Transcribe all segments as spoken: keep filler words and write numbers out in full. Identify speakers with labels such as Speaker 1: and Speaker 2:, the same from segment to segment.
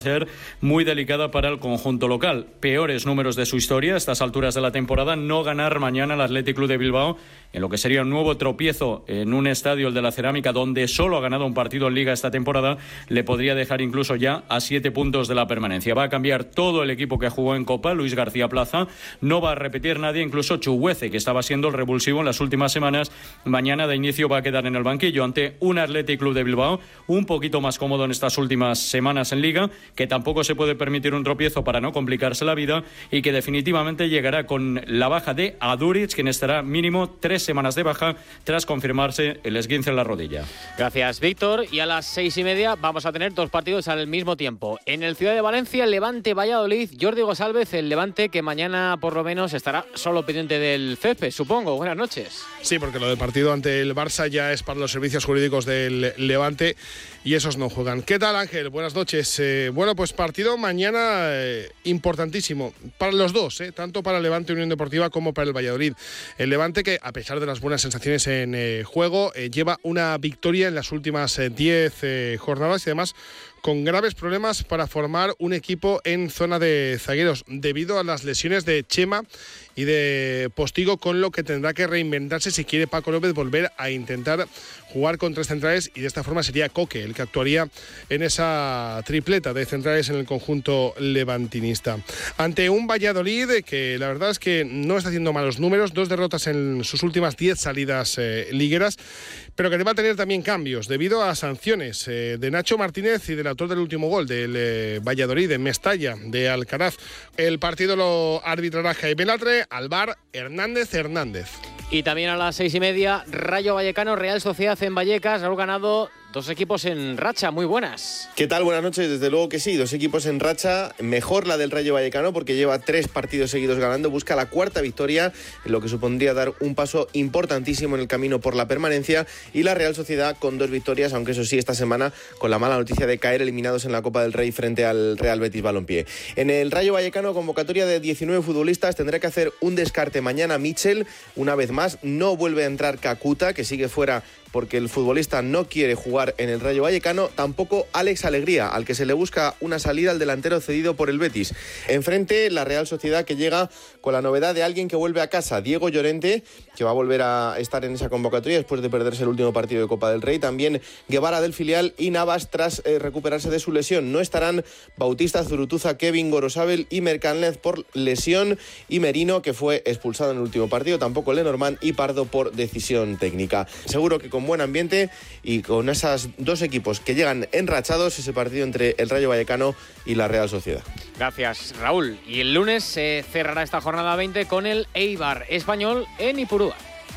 Speaker 1: ser muy delicada para el conjunto local. Peores números de su historia a estas alturas de la temporada, no ganar mañana al Athletic Club de Bilbao, en lo que sería un nuevo tropiezo en un estadio, el de la Cerámica, donde solo ha ganado un partido en Liga esta temporada, le podría dejar incluso ya a siete puntos de la permanencia. Va a cambiar todo el equipo que jugó en Copa, Luis García Plaza, no va a repetir nadie, incluso Chuguece, que estaba siendo el revulsivo en las últimas semanas, mañana de inicio va a quedar en el banquillo ante un Athletic Club de Bilbao, un poquito más cómodo en estas últimas semanas en Liga, que tampoco se puede permitir un tropiezo para no complicarse la vida y que definitivamente llegará con la baja de Aduriz, quien estará mínimo tres semanas de baja tras confirmarse el esguince en la rodilla.
Speaker 2: Gracias, Víctor. Y a las seis y media vamos a tener dos partidos al mismo tiempo. En el Ciudad de Valencia, Levante-Valladolid. Jordi González, el Levante, que mañana por lo menos estará solo pendiente del césped, supongo. Buenas noches.
Speaker 3: Sí, porque lo del partido ante el Barça ya es para los servicios jurídicos del Levante y esos no juegan. ¿Qué tal, Ángel? Buenas noches. Eh, bueno, pues partido mañana eh, importantísimo para los dos, eh, tanto para el Levante Unión Deportiva como para el Valladolid. El Levante que, a pesar de las buenas sensaciones en eh, juego, eh, lleva una victoria en las últimas diez eh, eh, jornadas y además con graves problemas para formar un equipo en zona de zagueros debido a las lesiones de Chema y de Postigo, con lo que tendrá que reinventarse si quiere Paco López volver a intentar jugar con tres centrales, y de esta forma sería Coque el que actuaría en esa tripleta de centrales en el conjunto levantinista. Ante un Valladolid que la verdad es que no está haciendo malos números, dos derrotas en sus últimas diez salidas eh, ligueras, pero que va a tener también cambios debido a sanciones eh, de Nacho Martínez y del autor del último gol del eh, Valladolid, de Mestalla, de Alcaraz. El partido lo arbitrará Jaime Latre, al V A R Hernández Hernández.
Speaker 2: Y también a las seis y media, Rayo Vallecano, Real Sociedad en Vallecas. Raúl Ganado, dos equipos en racha muy buenas.
Speaker 4: ¿Qué tal? Buenas noches. Desde luego que sí, dos equipos en racha. Mejor la del Rayo Vallecano porque lleva tres partidos seguidos ganando. Busca la cuarta victoria, lo que supondría dar un paso importantísimo en el camino por la permanencia. Y la Real Sociedad con dos victorias, aunque eso sí, esta semana con la mala noticia de caer eliminados en la Copa del Rey frente al Real Betis Balompié. En el Rayo Vallecano, convocatoria de diecinueve futbolistas. Tendrá que hacer un descarte mañana Michel. Una vez más, no vuelve a entrar Kakuta, que sigue fuera porque el futbolista no quiere jugar en el Rayo Vallecano. Tampoco Alex Alegría, al que se le busca una salida al delantero cedido por el Betis. Enfrente, la Real Sociedad, que llega con la novedad de alguien que vuelve a casa, Diego Llorente, que va a volver a estar en esa convocatoria después de perderse el último partido de Copa del Rey. También Guevara del filial y Navas tras eh, recuperarse de su lesión. No estarán Bautista, Zurutuza, Kevin, Gorosabel y Mercanlez por lesión, y Merino, que fue expulsado en el último partido. Tampoco Lenormand y Pardo por decisión técnica. Seguro que con buen ambiente y con esos dos equipos que llegan enrachados, ese partido entre el Rayo Vallecano y la Real Sociedad.
Speaker 2: Gracias, Raúl. Y el lunes se cerrará esta jornada veinte con el Eibar Español en Ipurúa.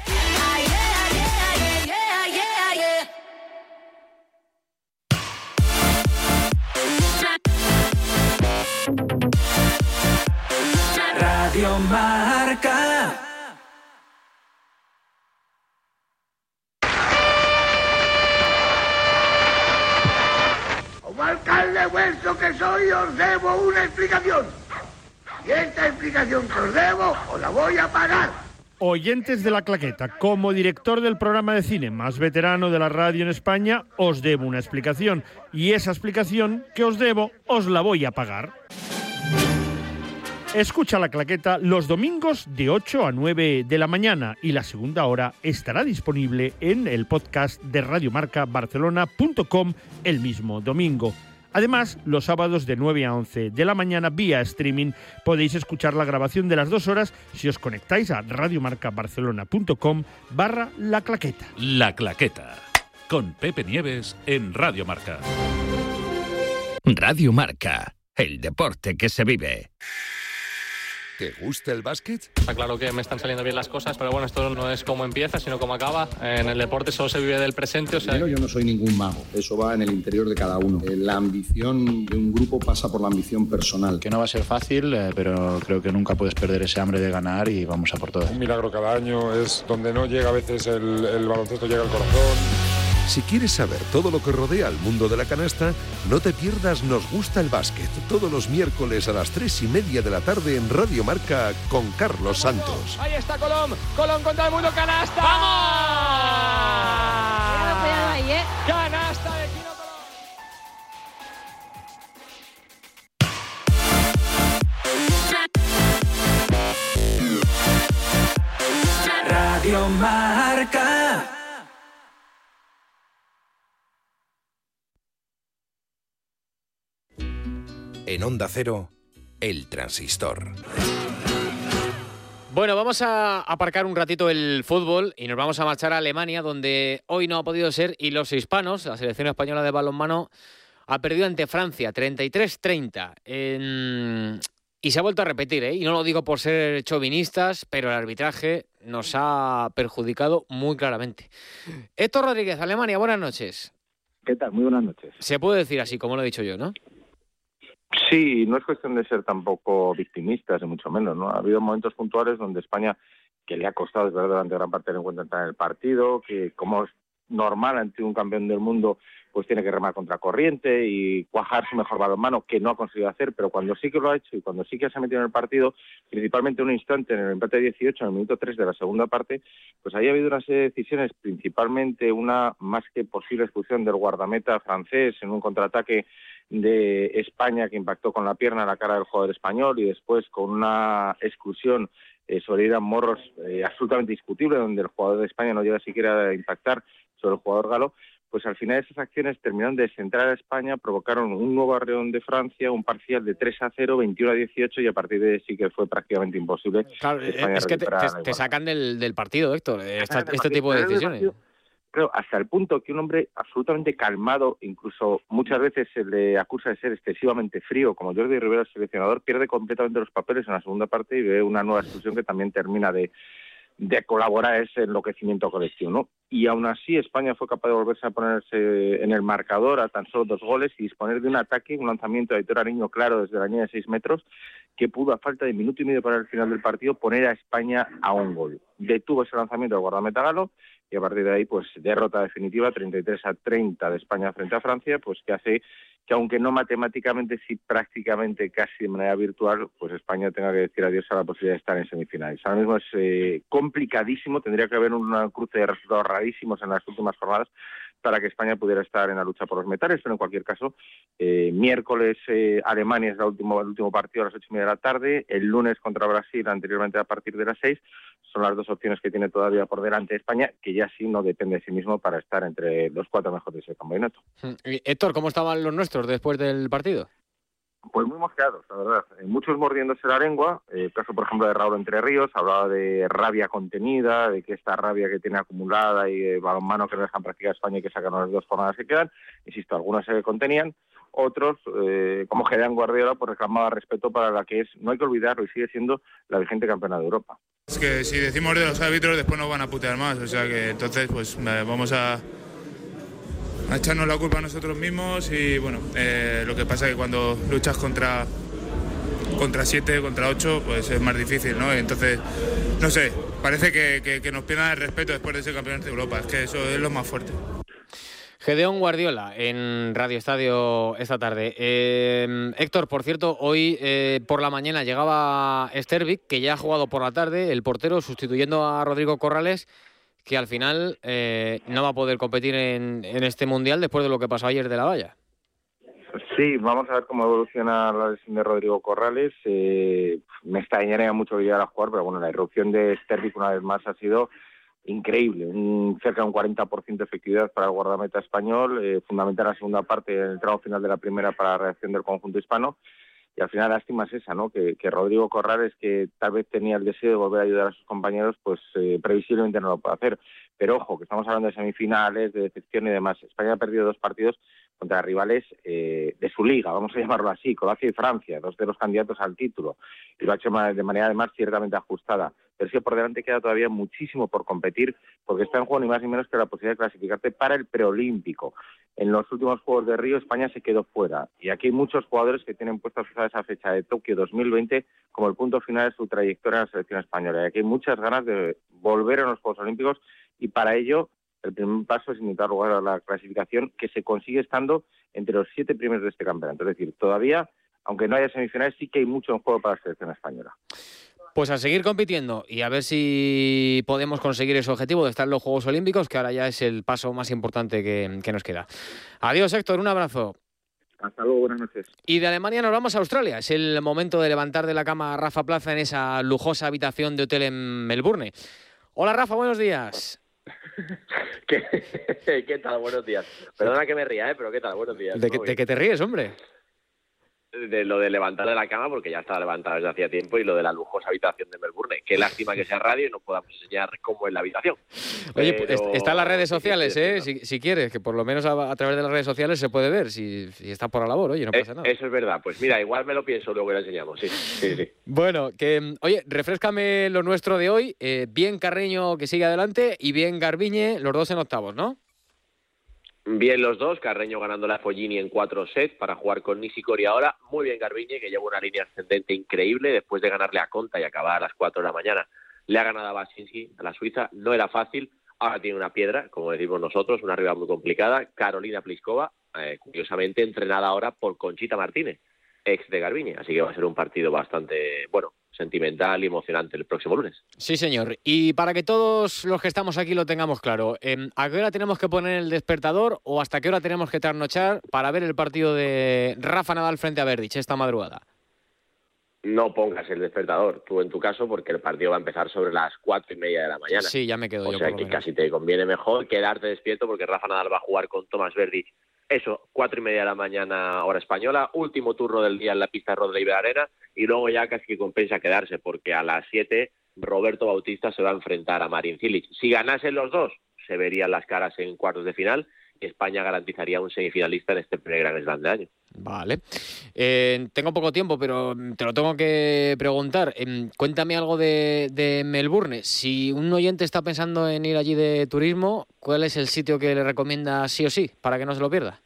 Speaker 5: Radio Marca.
Speaker 6: Como alcalde vuestro que soy, os debo una explicación. Y esta explicación que os debo, os la voy a pagar.
Speaker 7: Oyentes de La Claqueta, como director del programa de cine más veterano de la radio en España, os debo una explicación. Y esa explicación que os debo, os la voy a pagar. Escucha La Claqueta los domingos de ocho a nueve de la mañana, y la segunda hora estará disponible en el podcast de radiomarca barcelona punto com el mismo domingo. Además, los sábados de nueve a once de la mañana vía streaming podéis escuchar la grabación de las dos horas si os conectáis a radiomarcabarcelona punto com barra La Claqueta.
Speaker 8: La Claqueta, con Pepe Nieves en Radio Marca.
Speaker 9: Radio Marca, el deporte que se vive.
Speaker 10: ¿Te gusta el básquet?
Speaker 11: Está claro que me están saliendo bien las cosas, pero bueno, esto no es cómo empieza, sino cómo acaba. En el deporte solo se vive del presente, o sea...
Speaker 12: Primero, yo no soy ningún mago, eso va en el interior de cada uno. La ambición de un grupo pasa por la ambición personal.
Speaker 13: Que no va a ser fácil, eh, pero creo que nunca puedes perder ese hambre de ganar y vamos a por todo.
Speaker 14: Un milagro cada año, es donde no llega a veces el, el baloncesto, llega al corazón.
Speaker 10: Si quieres saber todo lo que rodea al mundo de la canasta, no te pierdas Nos Gusta el Básquet, todos los miércoles a las tres y media de la tarde en Radio Marca con Carlos Santos.
Speaker 15: Ahí está Colón, Colón contra el mundo, canasta.
Speaker 16: ¡Vamos! Cuidado, cuidado ahí, ¿eh?
Speaker 15: Canasta de Quino Colón.
Speaker 5: Radio Marca.
Speaker 10: En Onda Cero, El Transistor.
Speaker 2: Bueno, vamos a aparcar un ratito el fútbol y nos vamos a marchar a Alemania, donde hoy no ha podido ser, y los hispanos, la selección española de balonmano, ha perdido ante Francia treinta y tres treinta. En... Y se ha vuelto a repetir, ¿eh? Y no lo digo por ser chauvinistas, pero el arbitraje nos ha perjudicado muy claramente. Héctor Rodríguez, Alemania, buenas noches.
Speaker 16: ¿Qué tal? Muy buenas noches.
Speaker 2: Se puede decir así, como lo he dicho yo, ¿no?
Speaker 16: Sí, no es cuestión de ser tampoco victimistas, ni mucho menos, ¿no? Ha habido momentos puntuales donde España, que le ha costado, es verdad, durante gran parte del encuentro entrar en el partido, que como es normal ante un campeón del mundo, pues tiene que remar contra corriente y cuajar su mejor balonmano, que no ha conseguido hacer, pero cuando sí que lo ha hecho y cuando sí que se ha metido en el partido, principalmente en un instante, en el empate dieciocho, en el minuto tres de la segunda parte, pues ahí ha habido una serie de decisiones, principalmente una más que posible expulsión del guardameta francés en un contraataque de España que impactó con la pierna en la cara del jugador español, y después con una exclusión eh, sobre Irán Morros eh, absolutamente discutible, donde el jugador de España no llega siquiera a impactar sobre el jugador galo. Pues al final esas acciones terminaron de centrar a España, provocaron un nuevo arreón de Francia, un parcial de tres a cero, veintiuno a dieciocho, y a partir de ahí sí que fue prácticamente imposible.
Speaker 2: Claro,
Speaker 16: España
Speaker 2: es que te, te, te sacan del, del partido, Héctor, esta, este tipo de decisiones.
Speaker 16: Creo, hasta el punto que un hombre absolutamente calmado, incluso muchas veces se le acusa de ser excesivamente frío, como Jordi Rivera, el seleccionador, pierde completamente los papeles en la segunda parte y ve una nueva expulsión que también termina de, de colaborar a ese enloquecimiento colectivo, ¿no? Y aún así España fue capaz de volverse a ponerse en el marcador a tan solo dos goles y disponer de un ataque, un lanzamiento de Aitor Ariño claro desde la línea de seis metros, que pudo, a falta de minuto y medio para el final del partido, poner a España a un gol. Detuvo ese lanzamiento del guardameta galo, y a partir de ahí, pues derrota definitiva, treinta y tres a treinta de España frente a Francia, pues que hace que, aunque no matemáticamente, sí prácticamente casi de manera virtual, pues España tenga que decir adiós a la posibilidad de estar en semifinales. Ahora mismo es eh, complicadísimo, tendría que haber un cruce de resultados rarísimos en las últimas jornadas para que España pudiera estar en la lucha por los metales, pero en cualquier caso, eh, miércoles eh, Alemania es la último, el último partido a las ocho y media de la tarde, el lunes contra Brasil, anteriormente a partir de las seis, son las dos opciones que tiene todavía por delante España, que ya sí no depende de sí mismo para estar entre los cuatro mejores del campeonato.
Speaker 2: Héctor, ¿cómo estaban los nuestros después del partido?
Speaker 16: Pues muy mosqueados, la verdad. Eh, muchos mordiéndose la lengua. El eh, caso, por ejemplo, de Raúl Entre Ríos, hablaba de rabia contenida, de que esta rabia que tiene acumulada y eh, balonmano que no dejan practicar a España y que sacan las dos jornadas que quedan. Insisto, algunos se contenían. Otros, eh, como Gedeón Guardiola, pues reclamaba respeto para la que es, no hay que olvidarlo, y sigue siendo la vigente campeona de Europa.
Speaker 17: Es que si decimos de los árbitros, después nos van a putear más. O sea que entonces, pues vamos a... a echarnos la culpa a nosotros mismos y bueno, eh, lo que pasa es que cuando luchas contra contra siete, contra ocho, pues es más difícil, ¿no? Entonces, no sé, parece que, que, que nos pierdan el respeto después de ser campeones de Europa, es que eso es lo más fuerte.
Speaker 2: Gedeón Guardiola en Radio Estadio esta tarde. Eh, Héctor, por cierto, hoy eh, por la mañana llegaba Stervik, que ya ha jugado por la tarde, el portero, sustituyendo a Rodrigo Corrales, que al final eh, no va a poder competir en, en este Mundial después de lo que pasó ayer de la valla.
Speaker 16: Sí, vamos a ver cómo evoluciona la lesión de Rodrigo Corrales. Eh, me extrañaría mucho que llegara a jugar, pero bueno, la irrupción de Stervik una vez más ha sido increíble. Un, cerca de un cuarenta por ciento de efectividad para el guardameta español, eh, fundamental en la segunda parte, en el tramo final de la primera para la reacción del conjunto hispano. Y al final la lástima es esa, ¿no? Que, que Rodrigo Corrales, que tal vez tenía el deseo de volver a ayudar a sus compañeros, pues eh, previsiblemente no lo puede hacer. Pero ojo, que estamos hablando de semifinales, de decepción y demás. España ha perdido dos partidos contra rivales eh, de su liga, vamos a llamarlo así, Croacia y Francia, dos de los candidatos al título. Y lo ha hecho de manera además ciertamente ajustada. Pero sí, por delante queda todavía muchísimo por competir, porque está en juego ni más ni menos que la posibilidad de clasificarte para el preolímpico. En los últimos Juegos de Río, España se quedó fuera. Y aquí hay muchos jugadores que tienen puesta fijada esa fecha de Tokio dos mil veinte como el punto final de su trayectoria en la selección española. Y aquí hay muchas ganas de volver a los Juegos Olímpicos, y para ello el primer paso es intentar lugar a la clasificación, que se consigue estando entre los siete primeros de este campeonato. Es decir, todavía, aunque no haya semifinales, sí que hay mucho en juego para la selección española.
Speaker 2: Pues a seguir compitiendo y a ver si podemos conseguir ese objetivo de estar en los Juegos Olímpicos, que ahora ya es el paso más importante que, que nos queda. Adiós, Héctor, un abrazo.
Speaker 16: Hasta luego, buenas noches.
Speaker 2: Y de Alemania nos vamos a Australia. Es el momento de levantar de la cama a Rafa Plaza en esa lujosa habitación de hotel en Melbourne. Hola Rafa, buenos días.
Speaker 18: ¿Qué, ¿Qué tal? Buenos días. Perdona que me ría, ¿eh? Pero ¿qué tal? Buenos días.
Speaker 2: ¿De, que, ¿De qué te ríes, hombre?
Speaker 18: De lo de levantar de la cama, porque ya estaba levantado desde hacía tiempo, y lo de la lujosa habitación de Melbourne. Qué lástima que sea radio y no podamos enseñar cómo es la habitación.
Speaker 2: Oye,
Speaker 18: Pero...
Speaker 2: está en las redes sociales, ¿eh? Si, si quieres, que por lo menos a, a través de las redes sociales se puede ver, si, si está por la labor, oye, no pasa
Speaker 18: eh,
Speaker 2: nada.
Speaker 18: Eso es verdad. Pues mira, igual me lo pienso, luego lo enseñamos, sí, sí, sí.
Speaker 2: Bueno, que, oye, refréscame lo nuestro de hoy. Eh, bien Carreño, que sigue adelante, y bien Garbiñe, los dos en octavos, ¿no?
Speaker 18: Bien los dos, Carreño ganándole a Follini en cuatro sets para jugar con Nishikori ahora. Muy bien Garbiñe, que lleva una línea ascendente increíble después de ganarle a Konta y acabar a las cuatro de la mañana. Le ha ganado a Basinski, a la Suiza, no era fácil. Ahora tiene una piedra, como decimos nosotros, una rival muy complicada. Carolina Pliskova, eh, curiosamente entrenada ahora por Conchita Martínez, ex de Garbiñe. Así que va a ser un partido bastante, bueno, sentimental y emocionante el próximo lunes.
Speaker 2: Sí, señor. Y para que todos los que estamos aquí lo tengamos claro, ¿a qué hora tenemos que poner el despertador o hasta qué hora tenemos que trasnochar para ver el partido de Rafa Nadal frente a Berdych esta madrugada?
Speaker 18: No pongas el despertador, tú en tu caso, porque el partido va a empezar sobre las cuatro y media de la mañana.
Speaker 2: Sí, ya me quedo
Speaker 18: o
Speaker 2: yo.
Speaker 18: O sea
Speaker 2: por
Speaker 18: que
Speaker 2: lo menos.
Speaker 18: casi te conviene mejor quedarte despierto, porque Rafa Nadal va a jugar con Tomás Berdych. Eso, cuatro y media de la mañana hora española, último turno del día en la pista de Rod Laver Arena, y luego ya casi que compensa quedarse, porque a las siete Roberto Bautista se va a enfrentar a Marin Cilic. Si ganasen los dos, se verían las caras en cuartos de final, y España garantizaría un semifinalista en este primer Grand Slam de año.
Speaker 2: Vale. Eh, tengo poco tiempo, pero te lo tengo que preguntar. Eh, cuéntame algo de, de Melbourne. Si un oyente está pensando en ir allí de turismo, ¿cuál es el sitio que le recomienda sí o sí para que no se lo pierda?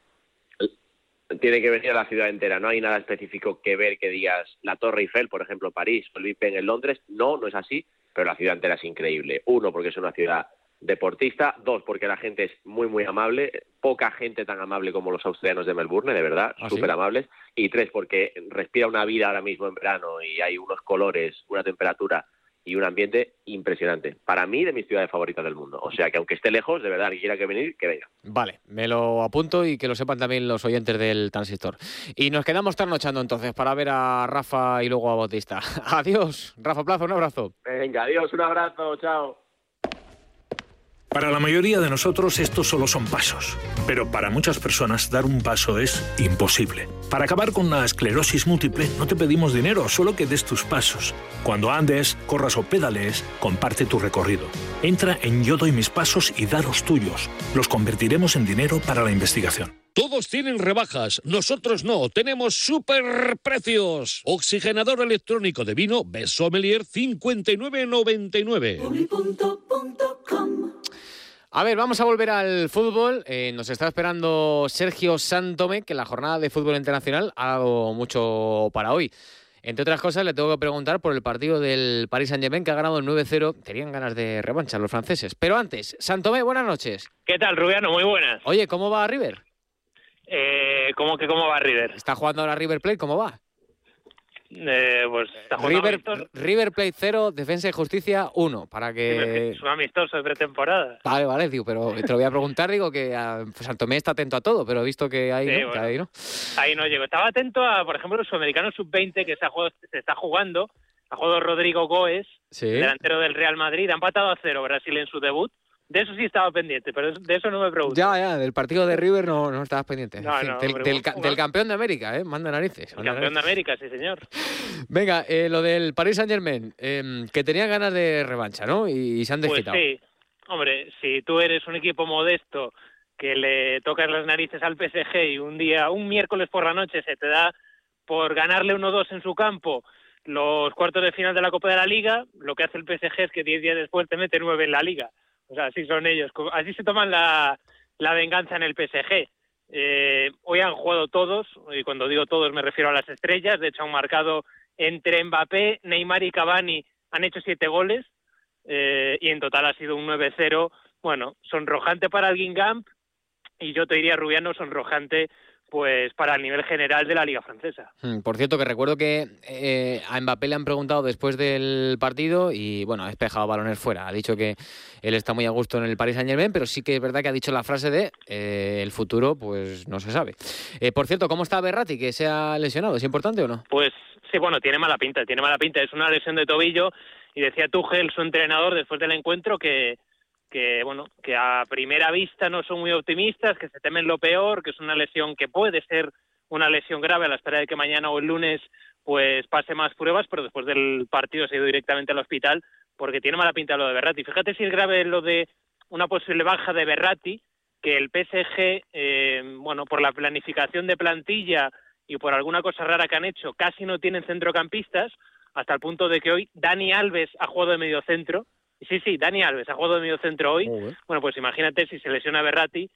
Speaker 18: Tiene que venir a la ciudad entera. No hay nada específico que ver que digas la Torre Eiffel, por ejemplo, París, o el Big Ben en Londres. No, no es así, pero la ciudad entera es increíble. Uno, porque es una ciudad deportista. Dos, porque la gente es muy, muy amable. Poca gente tan amable como los australianos de Melbourne, de verdad,
Speaker 2: ¿Ah,
Speaker 18: súper
Speaker 2: sí?
Speaker 18: amables. Y tres, porque respira una vida ahora mismo en verano y hay unos colores, una temperatura y un ambiente impresionante. Para mí, de mis ciudades favoritas del mundo. O sea que aunque esté lejos, de verdad, alguien quiera que venir, que venga.
Speaker 2: Vale, me lo apunto y que lo sepan también los oyentes del Transistor. Y nos quedamos trasnochando entonces para ver a Rafa y luego a Bautista. Adiós, Rafa Plaza, un abrazo.
Speaker 18: Venga, adiós, un abrazo, chao.
Speaker 19: Para la mayoría de nosotros estos solo son pasos, pero para muchas personas dar un paso es imposible. Para acabar con la esclerosis múltiple no te pedimos dinero, solo que des tus pasos. Cuando andes, corras o pedalees, comparte tu recorrido. Entra en Yo doy mis pasos y da los tuyos. Los convertiremos en dinero para la investigación.
Speaker 20: Todos tienen rebajas, nosotros no, tenemos super precios. Oxigenador electrónico de vino Best Sommelier cincuenta y nueve noventa y nueve.
Speaker 2: A ver, vamos a volver al fútbol. Eh, nos está esperando Sergio Santome, que la jornada de fútbol internacional ha dado mucho para hoy. Entre otras cosas, le tengo que preguntar por el partido del Paris Saint-Germain, que ha ganado nueve cero. Tenían ganas de revancha los franceses. Pero antes, Santome, buenas noches.
Speaker 21: ¿Qué tal, Rubiano? Muy buenas.
Speaker 2: Oye, ¿cómo va River?
Speaker 21: Eh, ¿Cómo que cómo va River?
Speaker 2: Está jugando ahora River Plate, ¿cómo va?
Speaker 21: Eh, pues está jugando
Speaker 2: River,
Speaker 21: amistoso.
Speaker 2: River Plate cero, Defensa y Justicia uno, para que...
Speaker 21: Es un amistoso de pretemporada.
Speaker 2: Vale, vale, digo, pero te lo voy a preguntar, digo que a Santomé está atento a todo, pero he visto que ahí,
Speaker 21: Sí,
Speaker 2: ¿no?
Speaker 21: bueno.
Speaker 2: Que ahí no.
Speaker 21: Ahí no llego. Estaba atento a, por ejemplo, el sudamericano sub veinte que se, ha jugado- se está jugando. Ha jugado Rodrigo Goes,
Speaker 2: Sí.
Speaker 21: delantero del Real Madrid. Ha empatado a cero Brasil en su debut. De eso sí estaba pendiente, pero de eso no me pregunto.
Speaker 2: Ya, ya, del partido de River no, no estabas pendiente.
Speaker 21: No,
Speaker 2: En fin,
Speaker 21: no,
Speaker 2: del,
Speaker 21: pero
Speaker 2: del
Speaker 21: bueno,
Speaker 2: ca-
Speaker 21: bueno.
Speaker 2: del campeón de América, ¿eh? Manda narices.
Speaker 21: El
Speaker 2: manda
Speaker 21: campeón de
Speaker 2: narices.
Speaker 21: América, sí, señor.
Speaker 2: Venga, eh, lo del Paris Saint-Germain, eh, que tenían ganas de revancha, ¿no? Y, y se han
Speaker 21: Pues
Speaker 2: desquitado.
Speaker 21: sí. Hombre, si tú eres un equipo modesto que le tocas las narices al P S G y un día, un miércoles por la noche se te da por ganarle uno dos en su campo los cuartos de final de la Copa de la Liga, lo que hace el P S G es que diez días después te mete nueve en la Liga. O sea, así son ellos. Así se toman la, la venganza en el P S G. Eh, hoy han jugado todos, y cuando digo todos me refiero a las estrellas. De hecho, han marcado entre Mbappé, Neymar y Cavani, han hecho siete goles, eh, y en total ha sido un nueve cero. Bueno, sonrojante para el Guingamp, y yo te diría, Rubiano, sonrojante pues para el nivel general de la Liga Francesa.
Speaker 2: Mm, Por cierto, que recuerdo que eh, a Mbappé le han preguntado después del partido y, bueno, ha despejado balones fuera. Ha dicho que él está muy a gusto en el Paris Saint-Germain, pero sí que es verdad que ha dicho la frase de eh, el futuro, pues no se sabe. Eh, por cierto, ¿cómo está Berratti, que se ha lesionado? ¿Es importante o no?
Speaker 21: Pues sí, bueno, tiene mala pinta, tiene mala pinta. Es una lesión de tobillo Y decía Tuchel, su entrenador, después del encuentro, que, que bueno, que a primera vista no son muy optimistas, que se temen lo peor, que es una lesión que puede ser una lesión grave a la espera de que mañana o el lunes pues pase más pruebas, pero después del partido se ha ido directamente al hospital porque tiene mala pinta lo de Verratti. Fíjate si es grave lo de una posible baja de Verratti, que el P S G, eh, bueno, por la planificación de plantilla y por alguna cosa rara que han hecho, casi no tienen centrocampistas, hasta el punto de que hoy Dani Alves ha jugado de mediocentro. Sí, sí, Dani Alves ha jugado de mediocentro hoy. Uh-huh. Bueno, pues imagínate si se lesiona Verratti,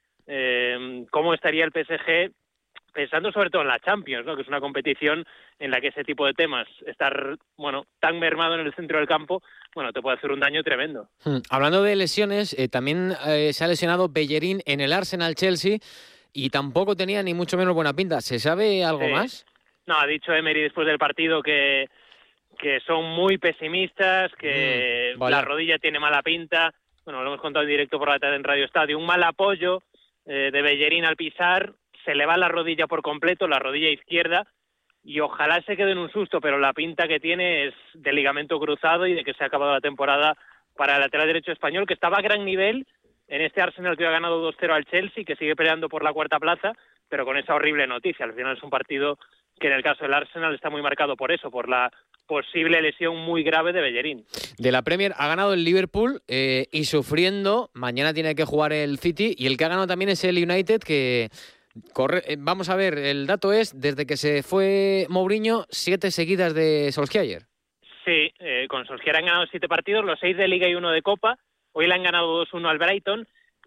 Speaker 21: eh, cómo estaría el P S G pensando sobre todo en la Champions, ¿no? Que es una competición en la que ese tipo de temas, estar, bueno, tan mermado en el centro del campo, bueno, te puede hacer un daño tremendo.
Speaker 2: Hmm. Hablando de lesiones, eh, también eh, se ha lesionado Bellerín en el Arsenal-Chelsea y tampoco tenía ni mucho menos buena pinta. ¿Se sabe algo
Speaker 21: sí.
Speaker 2: más?
Speaker 21: No, ha dicho Emery después del partido que, que son muy pesimistas, que mm, vale. la rodilla tiene mala pinta. Bueno, lo hemos contado en directo por la tarde en Radio Estadio. Un mal apoyo eh, de Bellerín al pisar, se le va la rodilla por completo, la rodilla izquierda, y ojalá se quede en un susto, pero la pinta que tiene es de ligamento cruzado y de que se ha acabado la temporada para el lateral derecho español, que estaba a gran nivel en este Arsenal que ha ganado dos cero al Chelsea, que sigue peleando por la cuarta plaza, pero con esa horrible noticia. Al final es un partido que en el caso del Arsenal está muy marcado por eso, por la posible lesión muy grave de Bellerín.
Speaker 2: De la Premier ha ganado el Liverpool eh, y sufriendo, mañana tiene que jugar el City, y el que ha ganado también es el United, que... Corre, vamos a ver, el dato es, desde que se fue Mourinho, siete seguidas de Solskjaer.
Speaker 21: Sí, eh, con Solskjaer han ganado siete partidos, los seis de Liga y uno de Copa. Hoy le han ganado dos uno al Brighton.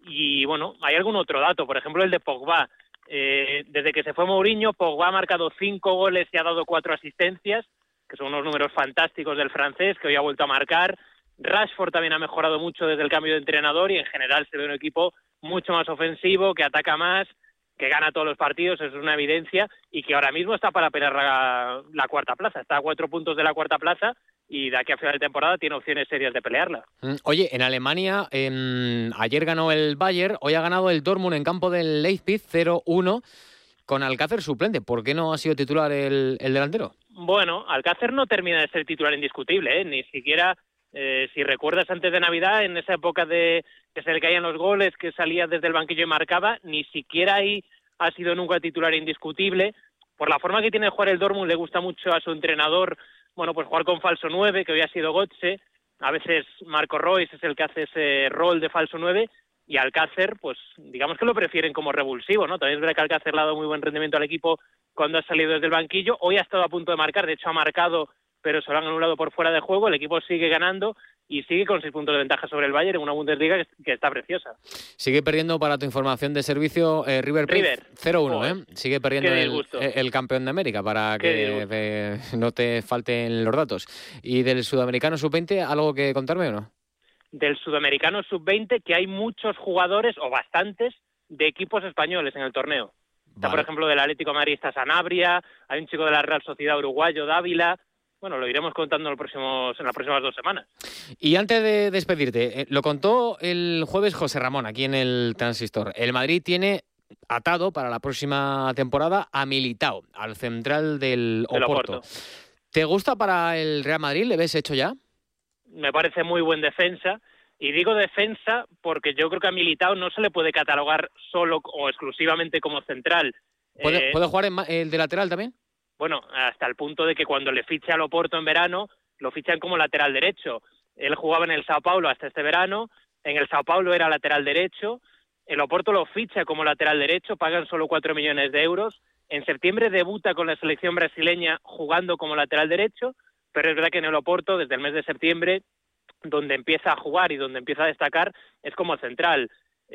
Speaker 21: Y bueno, hay algún otro dato, por ejemplo el de Pogba. Eh, desde que se fue Mourinho, Pogba ha marcado cinco goles y ha dado cuatro asistencias, que son unos números fantásticos del francés, que hoy ha vuelto a marcar. Rashford también ha mejorado mucho desde el cambio de entrenador y en general se ve un equipo mucho más ofensivo, que ataca más, que gana todos los partidos, eso es una evidencia, y que ahora mismo está para pelear la, la cuarta plaza, está a cuatro puntos de la cuarta plaza y de aquí a final de temporada tiene opciones serias de pelearla.
Speaker 2: Oye, en Alemania, eh, ayer ganó el Bayern, hoy ha ganado el Dortmund en campo del Leipzig cero uno con Alcácer suplente. ¿Por qué no ha sido titular el, el delantero?
Speaker 21: Bueno, Alcácer no termina de ser titular indiscutible, ¿eh? Ni siquiera... Eh, si recuerdas antes de Navidad, en esa época de que se le caían los goles, que salía desde el banquillo y marcaba, ni siquiera ahí ha sido nunca titular indiscutible. Por la forma que tiene de jugar el Dortmund, le gusta mucho a su entrenador, bueno, pues jugar con falso nueve, que hoy ha sido Götze. A veces Marco Reus es el que hace ese rol de falso nueve, y Alcácer, pues digamos que lo prefieren como revulsivo, ¿no? También es verdad que Alcácer le ha dado muy buen rendimiento al equipo cuando ha salido desde el banquillo. Hoy ha estado a punto de marcar, de hecho ha marcado, pero se lo han anulado por fuera de juego. El equipo sigue ganando y sigue con seis puntos de ventaja sobre el Bayern en una Bundesliga que, que está preciosa.
Speaker 2: Sigue perdiendo, para tu información de servicio, eh, River Plate
Speaker 21: River.
Speaker 2: cero uno, ¿eh? Sigue perdiendo el, el campeón de América, para
Speaker 21: Qué
Speaker 2: que eh, no te falten los datos. ¿Y del sudamericano sub veinte, algo que contarme o no?
Speaker 21: Del sudamericano sub veinte, que hay muchos jugadores, o bastantes, de equipos españoles en el torneo. Está, vale. Por ejemplo, del Atlético de Madrid está Sanabria, hay un chico de la Real Sociedad uruguayo, Dávila. Bueno, lo iremos contando en, los próximos, en las próximas dos semanas.
Speaker 2: Y antes de despedirte, eh, lo contó el jueves José Ramón aquí en el Transistor. El Madrid tiene atado para la próxima temporada a Militao, al central del
Speaker 21: El
Speaker 2: Oporto.
Speaker 21: Oporto.
Speaker 2: ¿Te gusta para el Real Madrid? ¿Le ves hecho ya?
Speaker 21: Me parece muy buen defensa. Y digo defensa porque yo creo que a Militao no se le puede catalogar solo o exclusivamente como central.
Speaker 2: ¿Puede,
Speaker 21: eh,
Speaker 2: ¿puede jugar en, el de lateral también?
Speaker 21: Bueno, hasta el punto de que cuando le ficha al Oporto en verano, lo fichan como lateral derecho. Él jugaba en el Sao Paulo hasta este verano, en el Sao Paulo era lateral derecho, el Oporto lo ficha como lateral derecho, pagan solo cuatro millones de euros. En septiembre debuta con la selección brasileña jugando como lateral derecho, pero es verdad que en el Oporto, desde el mes de septiembre, donde empieza a jugar y donde empieza a destacar, es como central.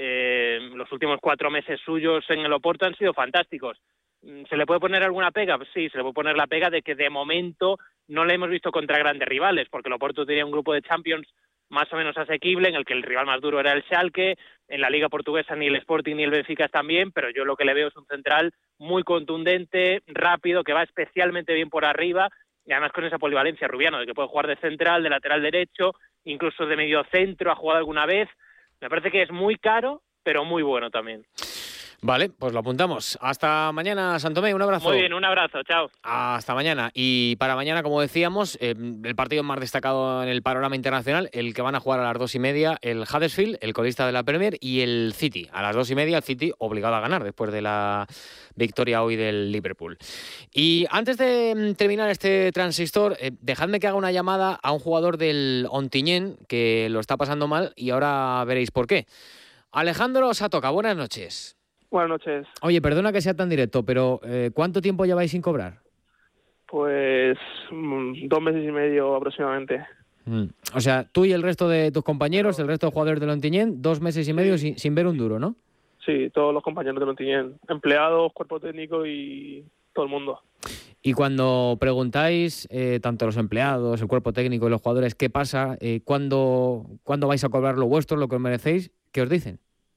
Speaker 21: Eh, los últimos cuatro meses suyos en el Oporto han sido fantásticos. ¿Se le puede poner alguna pega? Sí, se le puede poner la pega de que de momento no le hemos visto contra grandes rivales, porque el Oporto tenía un grupo de Champions más o menos asequible, en el que el rival más duro era el Schalke. En la Liga Portuguesa ni el Sporting ni el Benfica están bien, pero yo lo que le veo es un central muy contundente, rápido, que va especialmente bien por arriba, y además con esa polivalencia, Rubiano, de que puede jugar de central, de lateral derecho, incluso de medio centro, ha jugado alguna vez. Me parece que es muy caro, pero muy bueno también.
Speaker 2: Vale, pues lo apuntamos. Hasta mañana, Santomé, un abrazo.
Speaker 21: Muy bien, un abrazo, chao.
Speaker 2: Hasta mañana. Y para mañana, como decíamos, eh, el partido más destacado en el panorama internacional, el que van a jugar a las dos y media, el Huddersfield, el colista de la Premier, y el City. A las dos y media, el City obligado a ganar después de la victoria hoy del Liverpool. Y antes de terminar este transistor, eh, dejadme que haga una llamada a un jugador del Ontinyent que lo está pasando mal y ahora veréis por qué. Alejandro Satoca, buenas noches.
Speaker 1: Buenas noches.
Speaker 2: Oye, perdona que sea tan directo, pero eh, ¿cuánto tiempo lleváis sin cobrar?
Speaker 1: Pues mm, dos meses y medio aproximadamente.
Speaker 2: Mm. O sea, tú y el resto de tus compañeros, el resto de jugadores del Ontinyent, dos meses y medio sin, sin ver un duro, ¿no?
Speaker 1: Sí, todos los compañeros del Ontinyent, empleados, cuerpo técnico y todo el mundo.
Speaker 2: Y cuando preguntáis, eh, tanto los empleados, el cuerpo técnico y los jugadores, ¿qué pasa? Eh, ¿cuándo, ¿Cuándo vais a cobrar lo vuestro, lo que os merecéis? ¿Qué os dicen?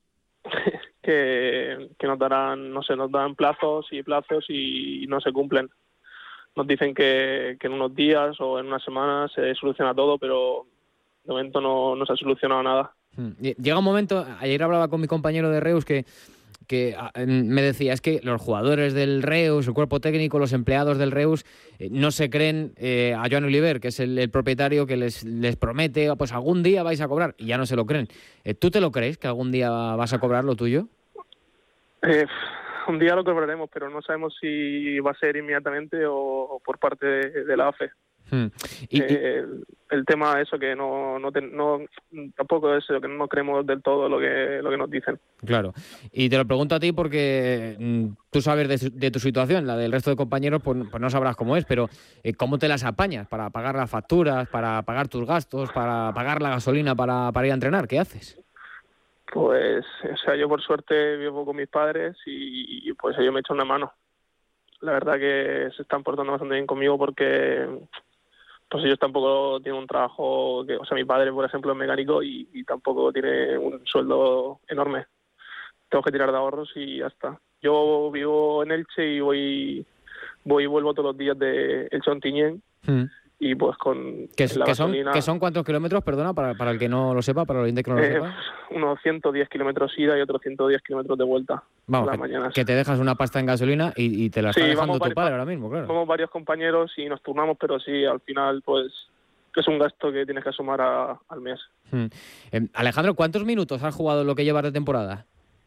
Speaker 1: que, que nos darán, no sé, nos dan plazos y plazos y no se cumplen. Nos dicen que, que en unos días o en unas semanas se soluciona todo, pero de momento no, no se ha solucionado nada.
Speaker 2: Llega un momento, ayer hablaba con mi compañero de Reus que, que me decía, es que los jugadores del Reus, el cuerpo técnico, los empleados del Reus, eh, no se creen eh, a Joan Oliver, que es el, el propietario que les, les promete, pues algún día vais a cobrar, y ya no se lo creen. Eh, ¿Tú te lo crees que algún día vas a cobrar lo tuyo?
Speaker 1: Eh, un día lo cobraremos, pero no sabemos si va a ser inmediatamente o, o por parte de, de la A F E.
Speaker 2: Hmm. Y,
Speaker 1: eh, y... El, el tema eso que no, no, te, no tampoco es lo que no creemos del todo lo que lo que nos dicen.
Speaker 2: Claro. Y te lo pregunto a ti porque mm, tú sabes de, de tu situación, la del resto de compañeros pues, pues no sabrás cómo es, pero eh, ¿cómo te las apañas para pagar las facturas, para pagar tus gastos, para pagar la gasolina para, para ir a entrenar? ¿Qué haces?
Speaker 1: Pues, o sea, yo por suerte vivo con mis padres y, y pues ellos me echan una mano. La verdad que se están portando bastante bien conmigo porque pues ellos tampoco tienen un trabajo, que, o sea, mi padre, por ejemplo, es mecánico y, y tampoco tiene un sueldo enorme. Tengo que tirar de ahorros y ya está. Yo vivo en Elche y voy voy y vuelvo todos los días de Elche a Ontinyent. Mm. Y pues con
Speaker 2: ¿Qué,
Speaker 1: la
Speaker 2: ¿qué, son,
Speaker 1: gasolina...
Speaker 2: ¿Qué son cuántos kilómetros, perdona, para, para el que no lo sepa, para el oyente que no lo
Speaker 1: eh,
Speaker 2: sepa?
Speaker 1: Unos ciento diez kilómetros ida y otros ciento diez kilómetros de vuelta.
Speaker 2: Vamos,
Speaker 1: las
Speaker 2: que,
Speaker 1: mañanas.
Speaker 2: que te dejas una pasta en gasolina y, y te la
Speaker 1: sí,
Speaker 2: está dejando tu
Speaker 1: varios,
Speaker 2: padre ahora mismo, claro.
Speaker 1: Vamos varios compañeros y nos turnamos, pero sí, al final, pues, es un gasto que tienes que sumar a, al mes.
Speaker 2: Hmm. Eh, Alejandro, ¿cuántos minutos has jugado lo que llevas de temporada?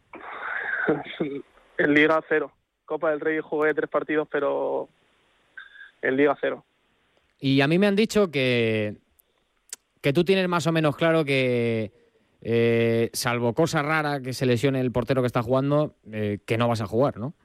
Speaker 1: En Liga cero. Copa del Rey jugué tres partidos, pero en Liga cero.
Speaker 2: Y a mí me han dicho que, que tú tienes más o menos claro que, eh, salvo cosa rara que se lesione el portero que está jugando, eh, que no vas a jugar, ¿no?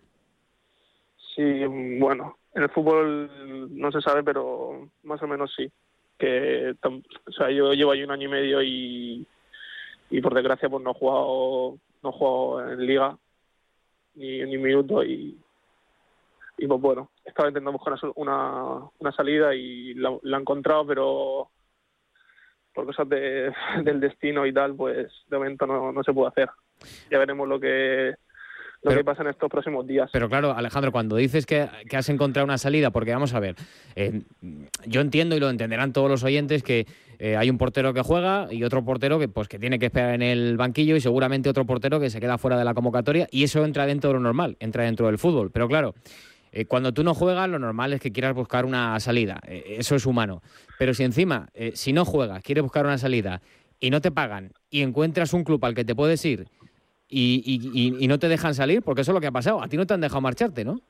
Speaker 1: Sí, bueno, en el fútbol no se sabe, pero más o menos sí. Que, o sea, yo llevo ahí un año y medio y, y por desgracia pues no he jugado, no he jugado en Liga ni, ni un minuto y... Y pues bueno, estaba intentando buscar una, una salida y la, la he encontrado, pero por cosas de, del destino y tal, pues de momento no, no se puede hacer. Ya veremos lo que lo pero, que pasa en estos próximos días.
Speaker 2: Pero claro, Alejandro, cuando dices que, que has encontrado una salida, porque vamos a ver, eh, yo entiendo y lo entenderán todos los oyentes que eh, hay un portero que juega y otro portero que pues que tiene que esperar en el banquillo y seguramente otro portero que se queda fuera de la convocatoria y eso entra dentro de lo normal, entra dentro del fútbol. Pero claro, Eh, cuando tú no juegas, lo normal es que quieras buscar una salida. Eh, eso es humano. Pero si encima, eh, si no juegas, quieres buscar una salida y no te pagan y encuentras un club al que te puedes ir y, y, y no te dejan salir, porque eso es lo que ha pasado. A ti no te han dejado marcharte, ¿no?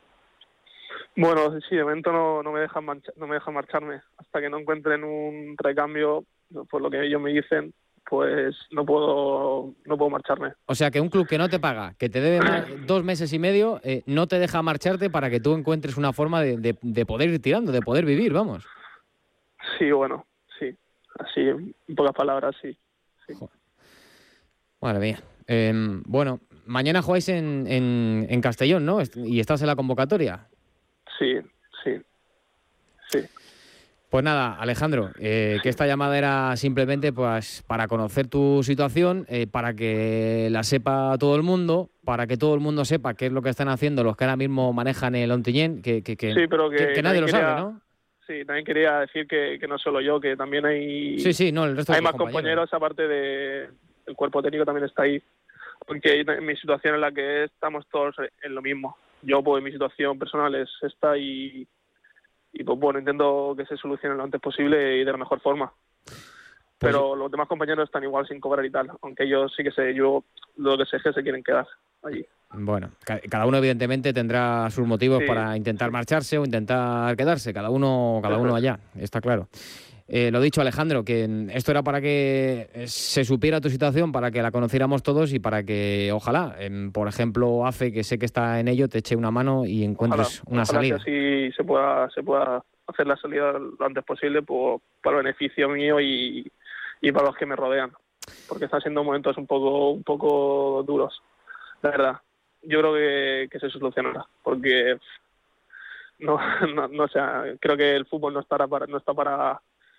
Speaker 1: Bueno, sí, de momento no, no, me dejan marcha, no me dejan marcharme. Hasta que no encuentren un recambio, por lo que ellos me dicen, pues no puedo no puedo marcharme.
Speaker 2: O sea, que un club que no te paga, que te debe más, dos meses y medio, eh, no te deja marcharte para que tú encuentres una forma de, de, de poder ir tirando, de poder vivir, vamos.
Speaker 1: Sí, bueno, sí. Así, en pocas palabras, sí. sí.
Speaker 2: Madre mía. Eh, bueno, mañana jugáis en, en, en Castellón, ¿no? Y estás en la convocatoria.
Speaker 1: Sí, sí, sí.
Speaker 2: Pues nada, Alejandro, eh, que esta llamada era simplemente pues para conocer tu situación, eh, para que la sepa todo el mundo, para que todo el mundo sepa qué es lo que están haciendo los que ahora mismo manejan el Ontinyent, que, que, que,
Speaker 1: sí, pero que,
Speaker 2: que, que nadie lo
Speaker 1: quería,
Speaker 2: sabe, ¿no?
Speaker 1: Sí, también quería decir que, que no solo yo, que también hay,
Speaker 2: sí, sí, no, el resto
Speaker 1: hay
Speaker 2: de
Speaker 1: más
Speaker 2: compañeros,
Speaker 1: compañeros, aparte de el cuerpo técnico también está ahí porque en mi situación en la que estamos todos en lo mismo. Yo, pues, mi situación personal es esta y, y pues, bueno, intento que se solucione lo antes posible y de la mejor forma. Pero pues, los demás compañeros están igual sin cobrar y tal, aunque ellos sí que sé, yo lo que sé es que se quieren quedar allí.
Speaker 2: Bueno, cada uno evidentemente tendrá sus motivos
Speaker 1: Sí,
Speaker 2: para intentar marcharse o intentar quedarse, cada uno, cada uno allá, está claro. Eh, lo dicho, Alejandro, que esto era para que se supiera tu situación, para que la conociéramos todos y para que, ojalá, eh, por ejemplo, AFE, que sé que está en ello, te eche una mano y encuentres
Speaker 1: Ojalá,
Speaker 2: una
Speaker 1: ojalá
Speaker 2: salida.
Speaker 1: que así se pueda, se pueda hacer la salida lo antes posible por, para el beneficio mío y, y para los que me rodean, porque están siendo momentos un poco, un poco duros, la verdad. Yo creo que, que se solucionará, porque no, no, no sé, creo que el fútbol no estará para, no está para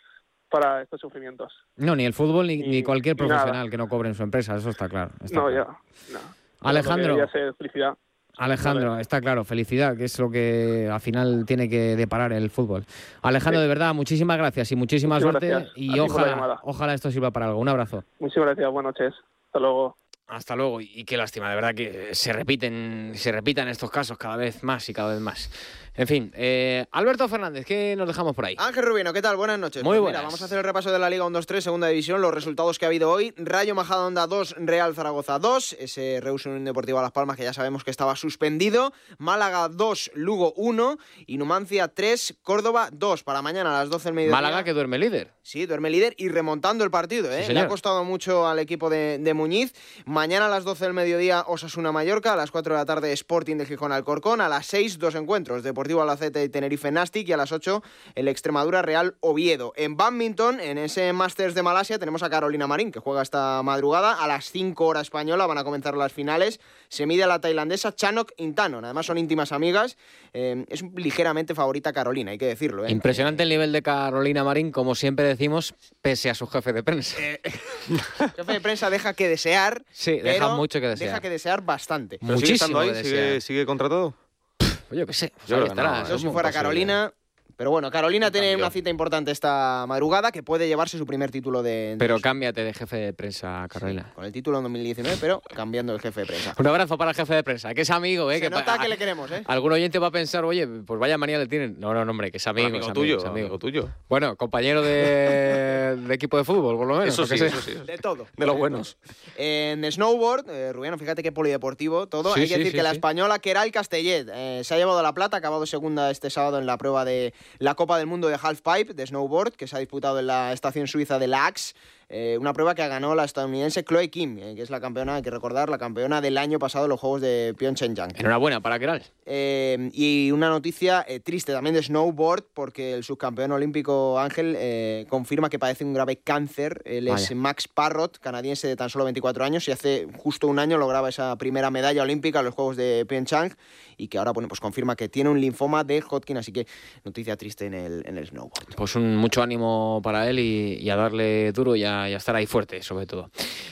Speaker 1: para estos sufrimientos.
Speaker 2: No, ni el fútbol ni, ni cualquier
Speaker 1: ni
Speaker 2: profesional
Speaker 1: nada.
Speaker 2: que no cobre en su empresa, eso está claro. Está
Speaker 1: No,
Speaker 2: claro.
Speaker 1: ya. No.
Speaker 2: Alejandro.
Speaker 1: Debería ser felicidad.
Speaker 2: Alejandro, está claro, felicidad, que es lo que al final tiene que deparar el fútbol. Alejandro,
Speaker 1: Sí.
Speaker 2: de verdad, muchísimas gracias y muchísima
Speaker 1: Muchísimas
Speaker 2: suerte
Speaker 1: gracias. A
Speaker 2: y
Speaker 1: ti por la
Speaker 2: ojalá,
Speaker 1: llamada.
Speaker 2: ojalá esto sirva para algo. Un abrazo.
Speaker 1: Muchas gracias, buenas noches. Hasta luego.
Speaker 2: Hasta luego, y qué lástima, de verdad que se repiten, se repitan estos casos cada vez más y cada vez más. En fin, eh, Alberto Fernández, ¿qué nos dejamos por ahí?
Speaker 3: Ángel Rubino, ¿qué tal? Buenas noches.
Speaker 2: Muy
Speaker 3: Pues
Speaker 2: buenas.
Speaker 3: Mira, vamos a hacer el repaso de la Liga uno dos tres, Segunda División, los resultados que ha habido hoy. Rayo Majadahonda dos, Real Zaragoza dos, ese Reus Unión Deportiva Las Palmas que ya sabemos que estaba suspendido. Málaga dos, Lugo uno y Numancia tres, Córdoba dos. Para mañana a las doce del mediodía.
Speaker 2: Málaga que duerme líder.
Speaker 3: Sí, duerme líder y remontando el partido, ¿eh?
Speaker 2: Sí,
Speaker 3: Le ha
Speaker 2: señor.
Speaker 3: costado mucho al equipo de, de Muñiz. Mañana a las doce del mediodía, Osasuna-Mallorca. A las cuatro de la tarde, Sporting de Gijón-Alcorcón. A las seis, dos encuentros, Deportivo Albacete y Tenerife-Nastic. Y a las ocho, el Extremadura-Real Oviedo. En badminton, en ese Masters de Malasia, tenemos a Carolina Marín, que juega esta madrugada. A las cinco hora española van a comenzar las finales. Se mide a la tailandesa Chanok Intanon. Además, son íntimas amigas. Eh, es ligeramente favorita Carolina, hay que decirlo, ¿eh?
Speaker 2: Impresionante el nivel de Carolina Marín, como siempre decimos, pese a su jefe de prensa.
Speaker 3: Eh, el jefe de prensa deja que desear.
Speaker 2: Sí, deja
Speaker 3: pero
Speaker 2: mucho que desear.
Speaker 3: Deja que desear bastante.
Speaker 2: Pero sigue estando ahí,
Speaker 3: que
Speaker 2: sigue-
Speaker 3: desear.
Speaker 2: sigue
Speaker 22: contratado?
Speaker 2: Pues yo qué sé.
Speaker 22: Yo creo que no,
Speaker 3: Yo
Speaker 22: es
Speaker 3: si
Speaker 22: muy
Speaker 3: fuera
Speaker 22: posible.
Speaker 3: Carolina. Pero bueno, Carolina tiene
Speaker 22: cambio.
Speaker 3: una cita importante esta madrugada que puede llevarse su primer título de. de
Speaker 2: Pero
Speaker 3: los-
Speaker 2: cámbiate de jefe de prensa, Carolina.
Speaker 3: con el título en dos mil diecinueve, pero cambiando el jefe de prensa.
Speaker 2: Un abrazo para el jefe de prensa, que es amigo, ¿eh?
Speaker 3: Se
Speaker 2: que
Speaker 3: nota
Speaker 2: pa-
Speaker 3: que le queremos, ¿eh?
Speaker 2: Algún oyente va a pensar, oye, pues vaya manía le tienen. No, no, no, hombre, que es amigo,
Speaker 22: Amigo
Speaker 2: es
Speaker 22: tuyo,
Speaker 2: es
Speaker 22: amigo tuyo.
Speaker 2: Bueno, compañero de, de equipo de fútbol, por lo menos.
Speaker 22: Eso
Speaker 2: aunque
Speaker 22: sí,
Speaker 2: sea.
Speaker 22: eso sí.
Speaker 3: De todo.
Speaker 22: De los buenos.
Speaker 3: En snowboard, eh, Rubiano, fíjate qué polideportivo todo.
Speaker 22: Sí,
Speaker 3: Hay que
Speaker 22: sí,
Speaker 3: decir
Speaker 22: sí,
Speaker 3: que la
Speaker 22: sí.
Speaker 3: española Keral Castellet eh, se ha llevado la plata, ha acabado segunda este sábado en la prueba de la Copa del Mundo de Halfpipe de snowboard, que se ha disputado en la estación suiza de Lax. Eh, una prueba que ganó la estadounidense Chloe Kim, eh, que es la campeona, hay que recordar, la campeona del año pasado en los Juegos de Pyeongchang.
Speaker 2: Enhorabuena para Keral.
Speaker 3: Eh, y una noticia eh, triste también de snowboard, porque el subcampeón olímpico Ángel eh, confirma que padece un grave cáncer. Él es
Speaker 2: Vaya.
Speaker 3: Max Parrott, canadiense de tan solo veinticuatro años, y hace justo un año lograba esa primera medalla olímpica en los Juegos de Pyeongchang, y que ahora bueno, pues confirma que tiene un linfoma de Hodgkin, así que noticia triste en el, en el snowboard.
Speaker 2: Pues un mucho ánimo para él y, y a darle duro y a, y a estar ahí fuerte, sobre todo.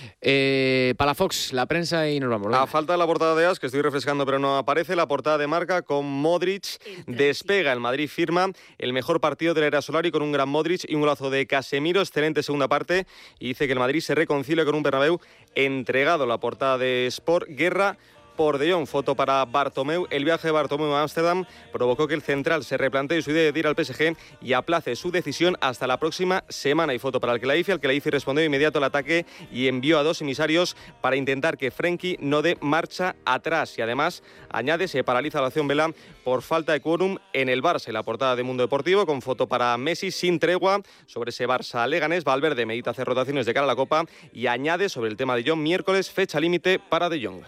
Speaker 2: Eh, Palafox, la prensa y nos vamos. venga.
Speaker 22: A falta de la portada de As, que estoy refrescando pero no aparece, la portada de Marca con Modric despega. El Madrid firma el mejor partido de la era Solari con un gran Modric y un golazo de Casemiro. Excelente segunda parte y dice que el Madrid se reconcilia con un Bernabéu entregado. La portada de Sport, guerra por De Jong, foto para Bartomeu. El viaje de Bartomeu a Ámsterdam provocó que el central se replantee su idea de ir al P S G y aplace su decisión hasta la próxima semana. Y foto para el Khelaifi, al Khelaifi respondió de inmediato al ataque y envió a dos emisarios para intentar que Frenkie no dé marcha atrás. Y además, añade, se paraliza la acción Vela por falta de quórum en el Barça. La portada de Mundo Deportivo con foto para Messi sin tregua sobre ese Barça Leganés. Valverde medita hacer rotaciones de cara a la Copa y añade sobre el tema de Jong, miércoles fecha límite para De Jong.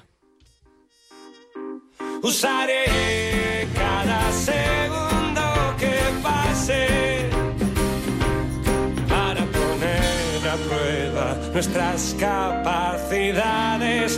Speaker 5: Usaré cada segundo que pase para poner a prueba nuestras capacidades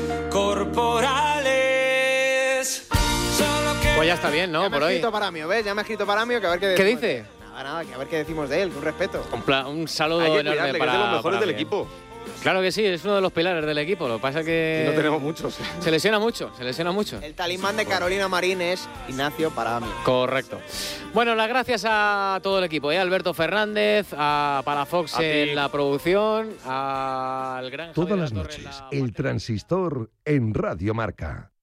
Speaker 5: corporales. Solo que
Speaker 2: Pues ya está bien, ¿no?
Speaker 3: Ya me
Speaker 2: Por
Speaker 3: ha
Speaker 2: hoy.
Speaker 3: escrito Paramio, ¿ves? Ya me ha escrito Paramio, que a ver qué
Speaker 2: ¿Qué
Speaker 3: decimos.
Speaker 2: dice?
Speaker 3: Nada, nada, que a ver qué decimos de él, con respeto.
Speaker 2: Un, pla- un saludo
Speaker 22: Hay que
Speaker 2: enorme
Speaker 22: cuidarle, que
Speaker 2: para,
Speaker 22: es de los mejores
Speaker 2: para
Speaker 22: del
Speaker 2: Miguel.
Speaker 22: equipo.
Speaker 2: Claro que sí, es uno de los pilares del equipo. Lo que pasa es que...
Speaker 22: Y no tenemos muchos.
Speaker 2: Se lesiona mucho, se lesiona mucho.
Speaker 3: El talismán de Carolina Marín es Ignacio Paramio.
Speaker 2: Correcto. Bueno, las gracias a todo el equipo, ¿eh? Alberto Fernández, a Palafox en la producción, al gran
Speaker 10: Todas las noches, el Transistor en Radio Marca.